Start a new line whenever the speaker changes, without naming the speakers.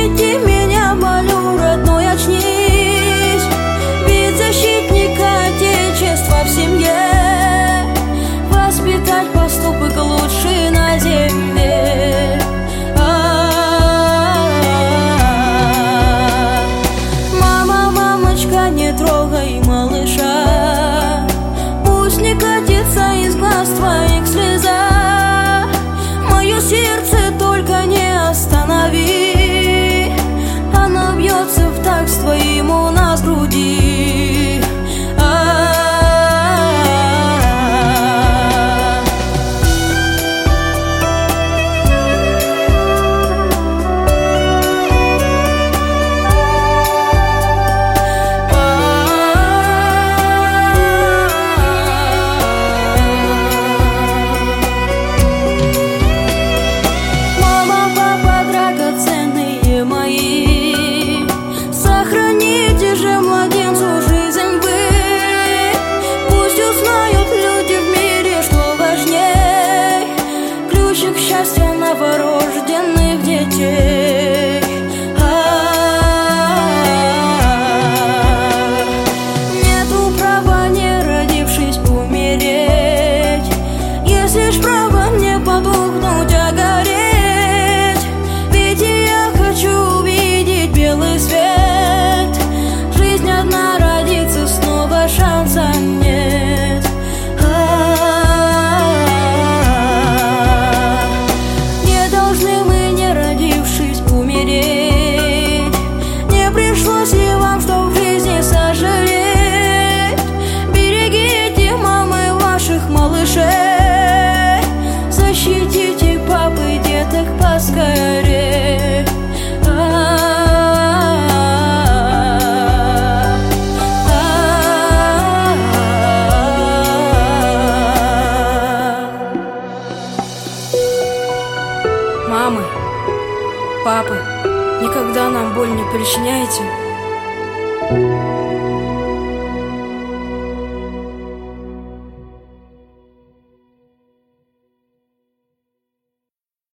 Защити меня, молю, родной, очнись. Ведь защитника Отечества в семье воспитать поступок лучший на земле. Мама, мамочка, не трогай малыша, пусть не катится из глаз твоих слеза. Мое сердце только не останови, оно бьется в такт с твоим у нас в груди. Мои, сохраните же младенцу жизнь вы. Пусть узнают люди в мире, что важней ключик счастья новорожденных детей. Нету права, не родившись, умереть. Есть лишь право не потухнуть, а гореть. Ведь я хочу увидеть белый свет. Жизнь одна, родиться снова шанса нет. Не должны мы, не родившись, умереть. Не пришлось ли вам, что в жизни сожалеть? Берегите, мамы, ваших малышей. Защитите, папы, деток поскорее. Мамы, папы, никогда нам боль не причиняйте.